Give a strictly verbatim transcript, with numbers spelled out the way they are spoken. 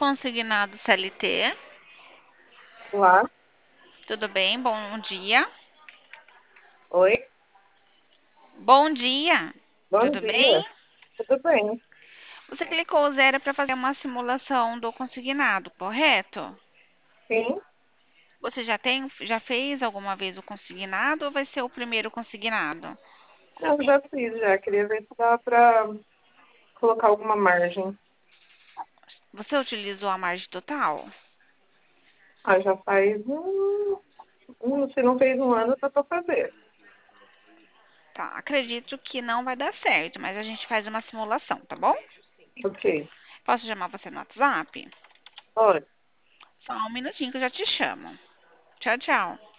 Consignado C L T. Olá, Tudo bem? Bom dia. oi, Bom dia. bom Tudo dia, bem? tudo bem? Você clicou zero para fazer uma simulação do consignado, correto? Sim, Você já tem, já fez alguma vez o consignado ou vai ser o primeiro consignado? eu já fiz, já queria ver se dá para colocar alguma margem. Você utilizou a margem total? Ah, já faz um, um- se não fez um ano, dá para fazer. Tá, acredito que não vai dar certo, mas a gente faz uma simulação, tá bom? Ok, Posso chamar você no WhatsApp? olha. Só um minutinho que eu já te chamo. Tchau, tchau.